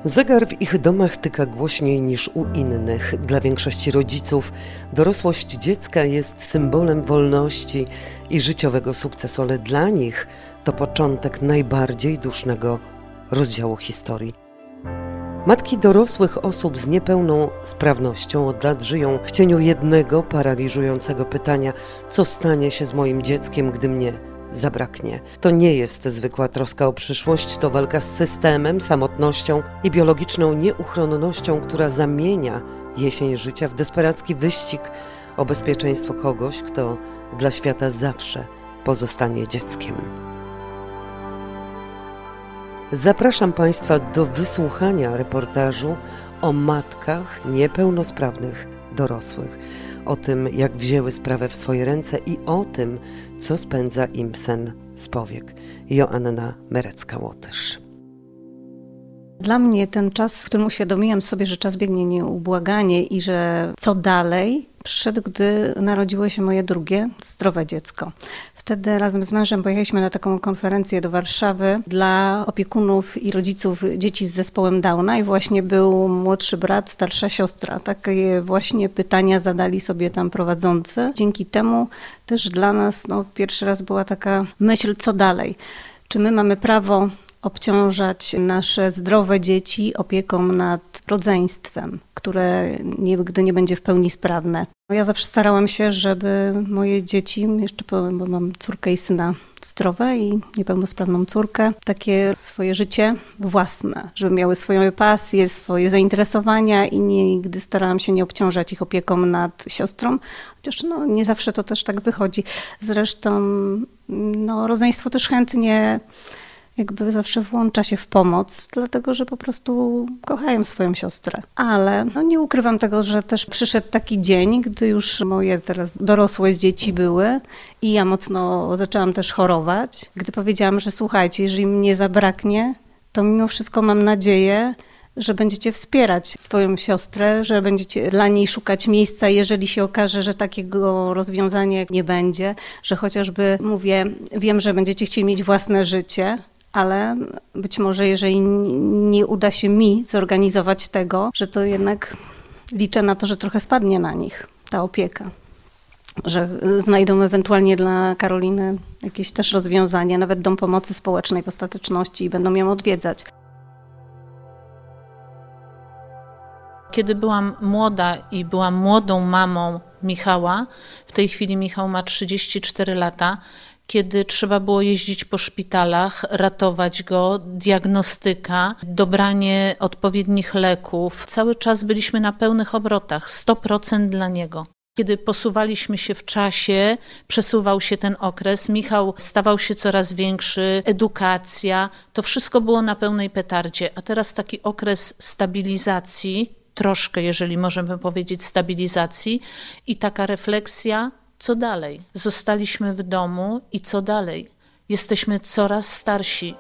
Zegar w ich domach tyka głośniej niż u innych. Dla większości rodziców dorosłość dziecka jest symbolem wolności i życiowego sukcesu, ale dla nich to początek najbardziej dusznego rozdziału historii. Matki dorosłych osób z niepełną sprawnością od lat żyją w cieniu jednego paraliżującego pytania: co stanie się z moim dzieckiem, gdy mnie zabraknie? To nie jest zwykła troska o przyszłość, to walka z systemem, samotnością i biologiczną nieuchronnością, która zamienia jesień życia w desperacki wyścig o bezpieczeństwo kogoś, kto dla świata zawsze pozostanie dzieckiem. Zapraszam Państwa do wysłuchania reportażu o matkach niepełnosprawnych dorosłych, o tym, jak wzięły sprawę w swoje ręce i o tym, co spędza im sen z powiek. Joanna Merecka-Łotysz. Dla mnie ten czas, w którym uświadomiłam sobie, że czas biegnie nieubłaganie i że co dalej, przyszedł, gdy narodziło się moje drugie, zdrowe dziecko. Wtedy razem z mężem pojechaliśmy na taką konferencję do Warszawy dla opiekunów i rodziców dzieci z zespołem Downa i właśnie był młodszy brat, starsza siostra. Takie właśnie pytania zadali sobie tam prowadzący. Dzięki temu też dla nas pierwszy raz była taka myśl, co dalej. Czy my mamy prawo obciążać nasze zdrowe dzieci opieką nad rodzeństwem, które nigdy nie będzie w pełni sprawne. Ja zawsze starałam się, żeby moje dzieci, jeszcze powiem, bo mam córkę i syna zdrowe i niepełnosprawną córkę, takie swoje życie własne, żeby miały swoją pasję, swoje zainteresowania i nigdy starałam się nie obciążać ich opieką nad siostrą, chociaż nie zawsze to też tak wychodzi. Zresztą rodzeństwo też chętnie jakby zawsze włącza się w pomoc, dlatego że po prostu kochają swoją siostrę. Ale nie ukrywam tego, że też przyszedł taki dzień, gdy już moje teraz dorosłe dzieci były i ja mocno zaczęłam też chorować. Gdy powiedziałam, że słuchajcie, jeżeli mnie zabraknie, to mimo wszystko mam nadzieję, że będziecie wspierać swoją siostrę, że będziecie dla niej szukać miejsca, jeżeli się okaże, że takiego rozwiązania nie będzie, że chociażby, wiem, że będziecie chcieli mieć własne życie, ale być może jeżeli nie uda się mi zorganizować tego, że to jednak liczę na to, że trochę spadnie na nich ta opieka. Że znajdą ewentualnie dla Karoliny jakieś też rozwiązanie, nawet dom pomocy społecznej w ostateczności i będą ją odwiedzać. Kiedy byłam młoda i byłam młodą mamą Michała, w tej chwili Michał ma 34 lata, kiedy trzeba było jeździć po szpitalach, ratować go, diagnostyka, dobranie odpowiednich leków. Cały czas byliśmy na pełnych obrotach, 100% dla niego. Kiedy posuwaliśmy się w czasie, przesuwał się ten okres, Michał stawał się coraz większy, edukacja, to wszystko było na pełnej petardzie. A teraz taki okres stabilizacji, troszkę, jeżeli możemy powiedzieć stabilizacji i taka refleksja, co dalej? Zostaliśmy w domu i co dalej? Jesteśmy coraz starsi.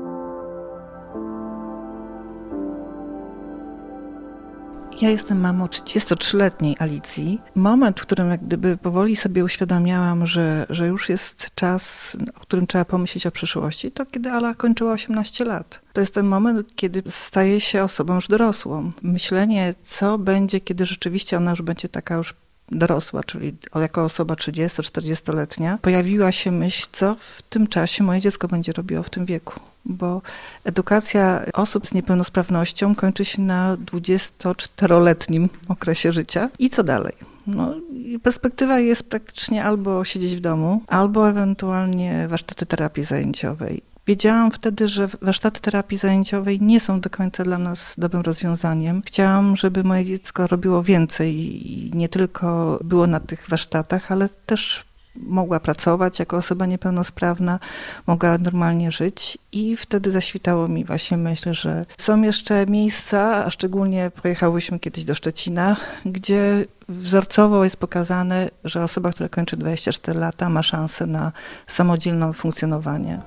Ja jestem mamą 33-letniej Alicji. Moment, w którym jak gdyby powoli sobie uświadamiałam, że już jest czas, o którym trzeba pomyśleć o przyszłości, to kiedy Ala kończyła 18 lat. To jest ten moment, kiedy staje się osobą już dorosłą. Myślenie, co będzie, kiedy rzeczywiście ona już będzie taka już dorosła, czyli jako osoba 30-40-letnia, pojawiła się myśl, co w tym czasie moje dziecko będzie robiło w tym wieku. Bo edukacja osób z niepełnosprawnością kończy się na 24-letnim okresie życia. I co dalej? Perspektywa jest praktycznie albo siedzieć w domu, albo ewentualnie warsztaty terapii zajęciowej. Wiedziałam wtedy, że warsztaty terapii zajęciowej nie są do końca dla nas dobrym rozwiązaniem. Chciałam, żeby moje dziecko robiło więcej i nie tylko było na tych warsztatach, ale też mogła pracować jako osoba niepełnosprawna, mogła normalnie żyć i wtedy zaświtało mi właśnie myśl, że są jeszcze miejsca, a szczególnie pojechałyśmy kiedyś do Szczecina, gdzie wzorcowo jest pokazane, że osoba, która kończy 24 lata ma szansę na samodzielne funkcjonowanie.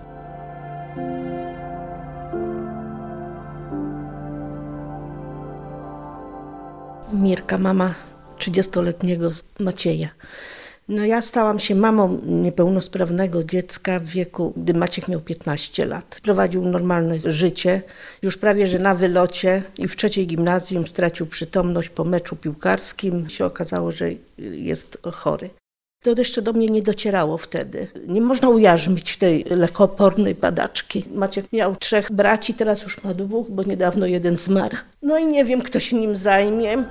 Mirka, mama 30-letniego Macieja. No ja stałam się mamą niepełnosprawnego dziecka w wieku, gdy Maciek miał 15 lat. Prowadził normalne życie, już prawie że na wylocie i w 3. gimnazjum stracił przytomność po meczu piłkarskim. Się okazało, że jest chory. To jeszcze do mnie nie docierało wtedy. Nie można ujarzmić tej lekoopornej badaczki. Maciek miał 3 braci, teraz już ma 2, bo niedawno jeden zmarł. No i nie wiem, kto się nim zajmie.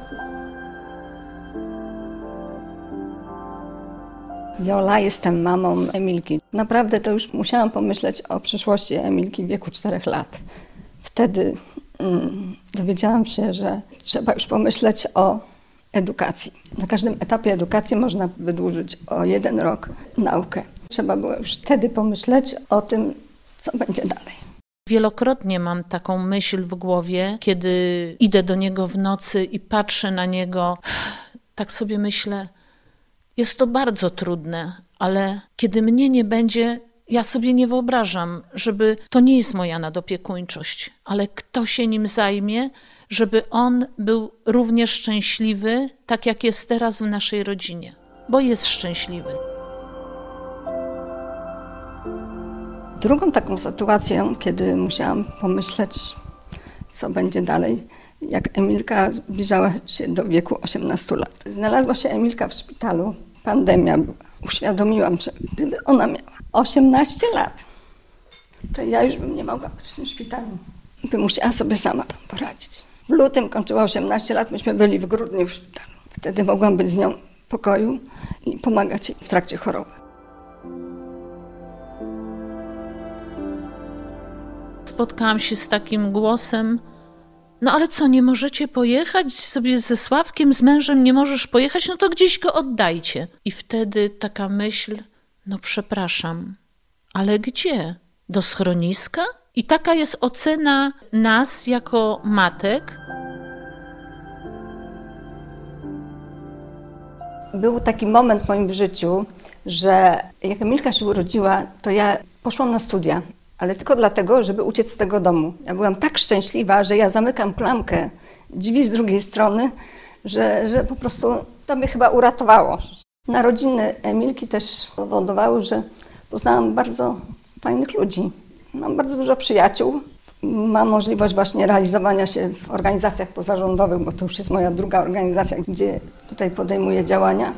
Jola, jestem mamą Emilki. Naprawdę to już musiałam pomyśleć o przyszłości Emilki w wieku 4 lat. Wtedy dowiedziałam się, że trzeba już pomyśleć o edukacji. Na każdym etapie edukacji można wydłużyć o 1 rok naukę. Trzeba było już wtedy pomyśleć o tym, co będzie dalej. Wielokrotnie mam taką myśl w głowie, kiedy idę do niego w nocy i patrzę na niego, tak sobie myślę, jest to bardzo trudne, ale kiedy mnie nie będzie, ja sobie nie wyobrażam, żeby to nie jest moja nadopiekuńczość, ale kto się nim zajmie, żeby on był również szczęśliwy, tak jak jest teraz w naszej rodzinie, bo jest szczęśliwy. Drugą taką sytuacją, kiedy musiałam pomyśleć, co będzie dalej, jak Emilka zbliżała się do wieku 18 lat. Znalazła się Emilka w szpitalu, pandemia była. Uświadomiłam, że gdyby ona miała 18 lat, to ja już bym nie mogła być w tym szpitalu. By musiała sobie sama tam poradzić. W lutym kończyła 18 lat, myśmy byli w grudniu w szpitalu. Wtedy mogłam być z nią w pokoju i pomagać jej w trakcie choroby. Spotkałam się z takim głosem, no ale co, nie możecie pojechać sobie ze Sławkiem, z mężem nie możesz pojechać, no to gdzieś go oddajcie. I wtedy taka myśl, no przepraszam, ale gdzie? Do schroniska? I taka jest ocena nas jako matek. Był taki moment w moim życiu, że jak Emilka się urodziła, to ja poszłam na studia, ale tylko dlatego, żeby uciec z tego domu. Ja byłam tak szczęśliwa, że ja zamykam klamkę drzwi z drugiej strony, że po prostu to mnie chyba uratowało. Narodziny Emilki też powodowały, że poznałam bardzo fajnych ludzi. Mam bardzo dużo przyjaciół. Mam możliwość właśnie realizowania się w organizacjach pozarządowych, bo to już jest moja druga organizacja, gdzie tutaj podejmuję działania.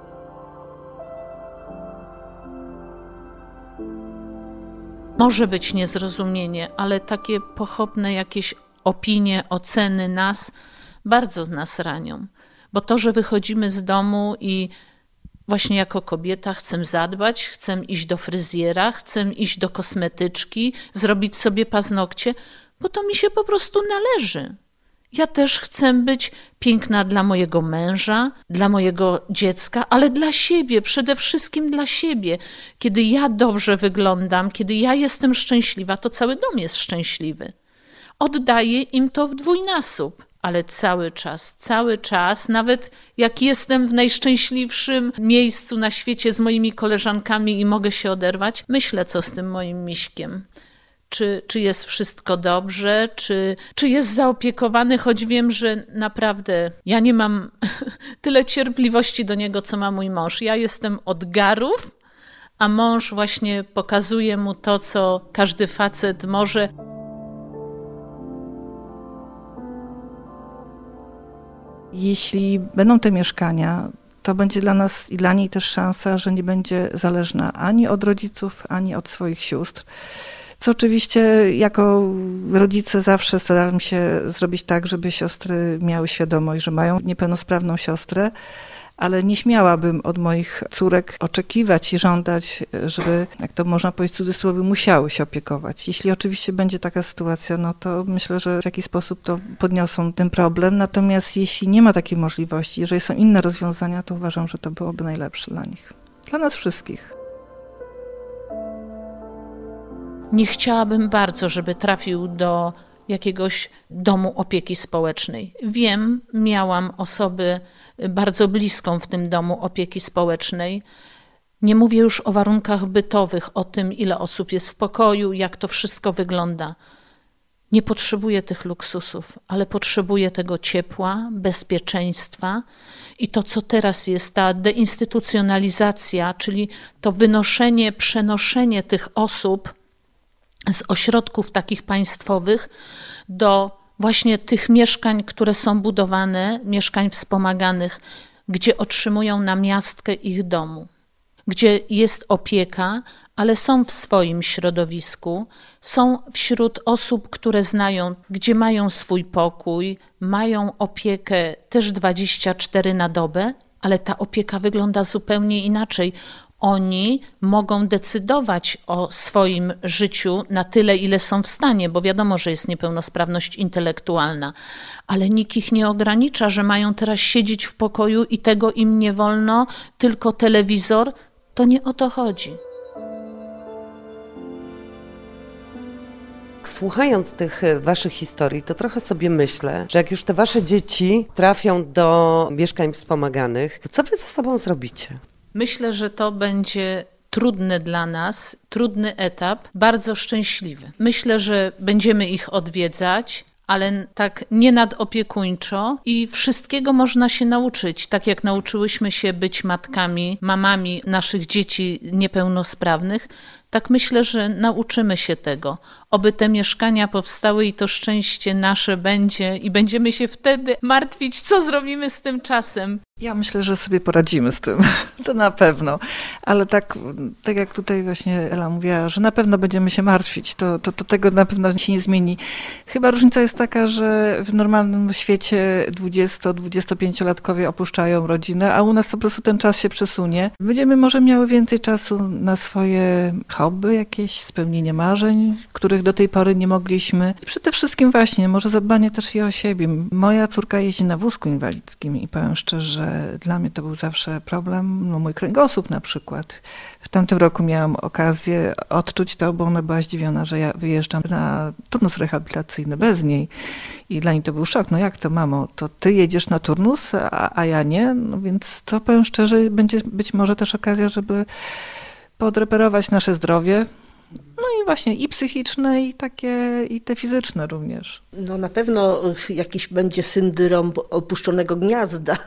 Może być niezrozumienie, ale takie pochopne jakieś opinie, oceny nas bardzo nas ranią. Bo to, że wychodzimy z domu i właśnie jako kobieta chcę zadbać, chcę iść do fryzjera, chcę iść do kosmetyczki, zrobić sobie paznokcie, bo to mi się po prostu należy. Ja też chcę być piękna dla mojego męża, dla mojego dziecka, ale dla siebie, przede wszystkim dla siebie. Kiedy ja dobrze wyglądam, kiedy ja jestem szczęśliwa, to cały dom jest szczęśliwy. Oddaję im to w dwójnasób, ale cały czas, nawet jak jestem w najszczęśliwszym miejscu na świecie z moimi koleżankami i mogę się oderwać, myślę, co z tym moim miśkiem. Czy jest wszystko dobrze, czy jest zaopiekowany, choć wiem, że naprawdę ja nie mam tyle cierpliwości do niego, co ma mój mąż. Ja jestem od garów, a mąż właśnie pokazuje mu to, co każdy facet może. Jeśli będą te mieszkania, to będzie dla nas i dla niej też szansa, że nie będzie zależna ani od rodziców, ani od swoich sióstr. Co oczywiście jako rodzice zawsze staramy się zrobić tak, żeby siostry miały świadomość, że mają niepełnosprawną siostrę, ale nie śmiałabym od moich córek oczekiwać i żądać, żeby, jak to można powiedzieć w cudzysłowie, musiały się opiekować. Jeśli oczywiście będzie taka sytuacja, no to myślę, że w jakiś sposób to podniosą ten problem. Natomiast jeśli nie ma takiej możliwości, jeżeli są inne rozwiązania, to uważam, że to byłoby najlepsze dla nich. Dla nas wszystkich. Nie chciałabym bardzo, żeby trafił do jakiegoś domu opieki społecznej. Wiem, miałam osobę bardzo bliską w tym domu opieki społecznej. Nie mówię już o warunkach bytowych, o tym, ile osób jest w pokoju, jak to wszystko wygląda. nie potrzebuje tych luksusów, ale potrzebuje tego ciepła, bezpieczeństwa i to, co teraz jest, ta deinstytucjonalizacja, czyli to wynoszenie, przenoszenie tych osób z ośrodków takich państwowych do właśnie tych mieszkań, które są budowane, mieszkań wspomaganych, gdzie otrzymują namiastkę ich domu, gdzie jest opieka, ale są w swoim środowisku, są wśród osób, które znają, gdzie mają swój pokój, mają opiekę też 24 na dobę, ale ta opieka wygląda zupełnie inaczej. Oni mogą decydować o swoim życiu na tyle, ile są w stanie, bo wiadomo, że jest niepełnosprawność intelektualna, ale nikt ich nie ogranicza, że mają teraz siedzieć w pokoju i tego im nie wolno, tylko telewizor. To nie o to chodzi. Słuchając tych waszych historii, to trochę sobie myślę, że jak już te wasze dzieci trafią do mieszkań wspomaganych, to co wy ze sobą zrobicie? Myślę, że to będzie trudny dla nas, trudny etap, bardzo szczęśliwy. Myślę, że będziemy ich odwiedzać, ale tak nie nadopiekuńczo i wszystkiego można się nauczyć, tak jak nauczyłyśmy się być matkami, mamami naszych dzieci niepełnosprawnych, tak myślę, że nauczymy się tego. Oby te mieszkania powstały i to szczęście nasze będzie i będziemy się wtedy martwić, co zrobimy z tym czasem. Ja myślę, że sobie poradzimy z tym, to na pewno. Ale tak jak tutaj właśnie Ela mówiła, że na pewno będziemy się martwić, to tego na pewno się nie zmieni. Chyba różnica jest taka, że w normalnym świecie 20-25-latkowie opuszczają rodzinę, a u nas po prostu ten czas się przesunie. Będziemy może miały więcej czasu na swoje hobby, jakieś spełnienie marzeń, których do tej pory nie mogliśmy. I przede wszystkim właśnie, może zadbanie też i o siebie. Moja córka jeździ na wózku inwalidzkim i powiem szczerze, że dla mnie to był zawsze problem, mój kręgosłup na przykład. W tamtym roku miałam okazję odczuć to, bo ona była zdziwiona, że ja wyjeżdżam na turnus rehabilitacyjny bez niej. I dla niej to był szok. No jak to, mamo, to ty jedziesz na turnus, a ja nie? No więc to powiem szczerze, będzie być może też okazja, żeby podreperować nasze zdrowie. No i właśnie i psychiczne, i takie, i te fizyczne również. No na pewno jakiś będzie syndrom opuszczonego gniazda.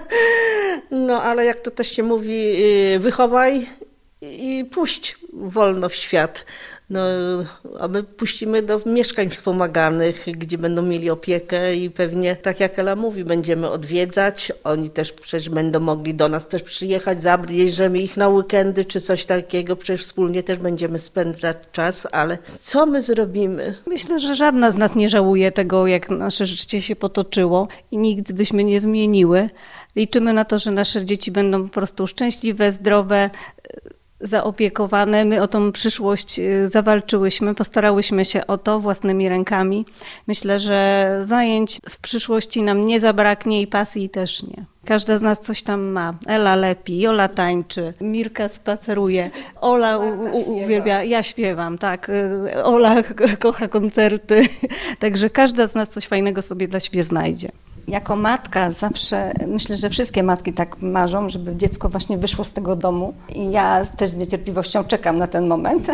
No ale jak to też się mówi, wychowaj i puść wolno w świat. No, a my puścimy do mieszkań wspomaganych, gdzie będą mieli opiekę i pewnie, tak jak Ela mówi, będziemy odwiedzać. Oni też przecież będą mogli do nas też przyjechać, zabierzemy ich na weekendy czy coś takiego. Przecież wspólnie też będziemy spędzać czas, ale co my zrobimy? Myślę, że żadna z nas nie żałuje tego, jak nasze życie się potoczyło i nikt byśmy nie zmieniły. Liczymy na to, że nasze dzieci będą po prostu szczęśliwe, zdrowe, zaopiekowane. My o tą przyszłość zawalczyłyśmy, postarałyśmy się o to własnymi rękami. Myślę, że zajęć w przyszłości nam nie zabraknie i pasji też nie. Każda z nas coś tam ma. Ela lepi, Jola tańczy, Mirka spaceruje, Ola uwielbia, ja śpiewam, tak. Ola kocha koncerty. Także każda z nas coś fajnego sobie dla siebie znajdzie. Jako matka zawsze, myślę, że wszystkie matki tak marzą, żeby dziecko właśnie wyszło z tego domu. I ja też z niecierpliwością czekam na ten moment.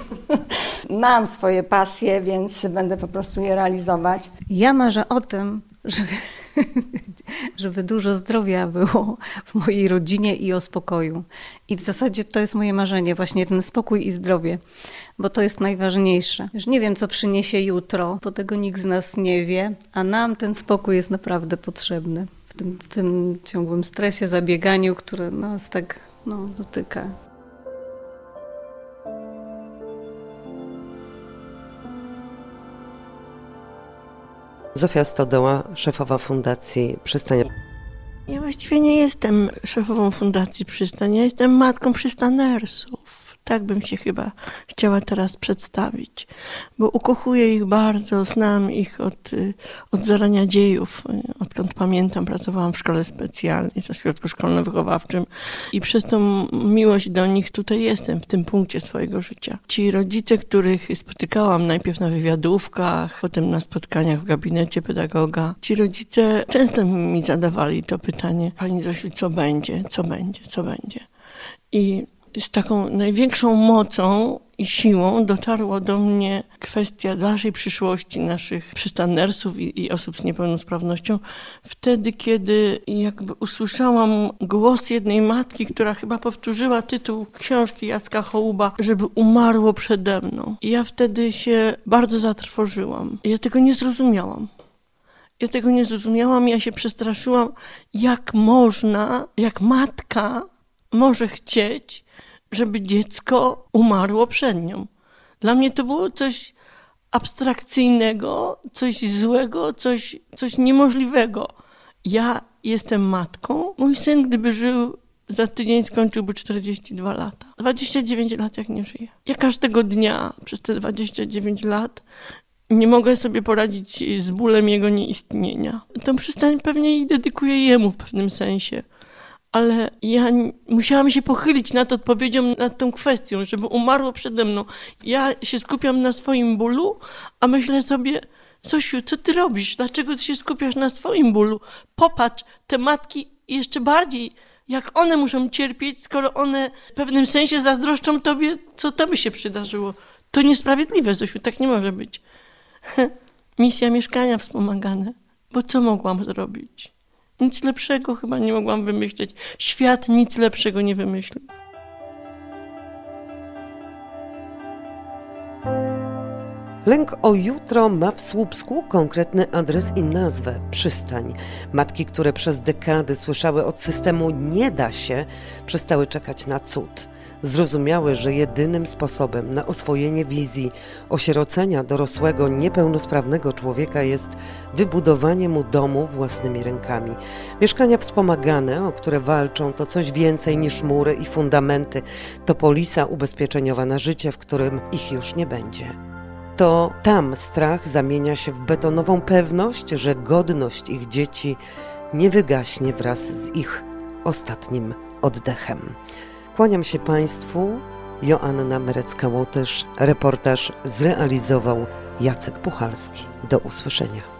Mam swoje pasje, więc będę po prostu je realizować. Ja marzę o tym, żeby dużo zdrowia było w mojej rodzinie i o spokoju. I w zasadzie to jest moje marzenie, właśnie ten spokój i zdrowie, bo to jest najważniejsze. Już nie wiem, co przyniesie jutro, bo tego nikt z nas nie wie, a nam ten spokój jest naprawdę potrzebny w tym ciągłym stresie, zabieganiu, które nas tak dotyka. Zofia Stodoła, szefowa Fundacji Przystań. Ja właściwie nie jestem szefową Fundacji Przystań, ja jestem matką przystanersów. Tak bym się chyba chciała teraz przedstawić, bo ukochuję ich bardzo, znam ich od zarania dziejów. Odkąd pamiętam, pracowałam w szkole specjalnej, w ośrodku szkolno-wychowawczym i przez tą miłość do nich tutaj jestem, w tym punkcie swojego życia. Ci rodzice, których spotykałam najpierw na wywiadówkach, potem na spotkaniach w gabinecie pedagoga, ci rodzice często mi zadawali to pytanie: pani Zosiu, co będzie? I z taką największą mocą i siłą dotarła do mnie kwestia dalszej przyszłości naszych przystanersów i osób z niepełnosprawnością. Wtedy, kiedy jakby usłyszałam głos jednej matki, która chyba powtórzyła tytuł książki Jacka Hołuba, żeby umarło przede mną. I ja wtedy się bardzo zatrwożyłam. Ja tego nie zrozumiałam. Ja się przestraszyłam, jak matka może chcieć, żeby dziecko umarło przed nią. Dla mnie to było coś abstrakcyjnego, coś złego, coś niemożliwego. Ja jestem matką. Mój syn, gdyby żył za tydzień, skończyłby 42 lata. 29 lat jak nie żyje. Ja każdego dnia przez te 29 lat nie mogę sobie poradzić z bólem jego nieistnienia. Tą przystań pewnie i dedykuję jemu w pewnym sensie. Ale ja musiałam się pochylić nad odpowiedzią na tą kwestią, żeby umarło przede mną. Ja się skupiam na swoim bólu, a myślę sobie, Zosiu, co ty robisz? Dlaczego ty się skupiasz na swoim bólu? Popatrz, te matki jeszcze bardziej, jak one muszą cierpieć, skoro one w pewnym sensie zazdroszczą tobie, co tobie się przydarzyło. To niesprawiedliwe, Zosiu, tak nie może być. Misja mieszkania wspomagane. Bo co mogłam zrobić? Nic lepszego chyba nie mogłam wymyśleć. Świat nic lepszego nie wymyślił. Lęk o jutro ma w Słupsku konkretny adres i nazwę – Przystań. Matki, które przez dekady słyszały od systemu „nie da się”, przestały czekać na cud. Zrozumiały, że jedynym sposobem na oswojenie wizji osierocenia dorosłego, niepełnosprawnego człowieka jest wybudowanie mu domu własnymi rękami. Mieszkania wspomagane, o które walczą, to coś więcej niż mury i fundamenty. To polisa ubezpieczeniowa na życie, w którym ich już nie będzie. To tam strach zamienia się w betonową pewność, że godność ich dzieci nie wygaśnie wraz z ich ostatnim oddechem. Kłaniam się Państwu. Joanna Merecka-Łotysz. Reportaż zrealizował Jacek Puchalski. Do usłyszenia.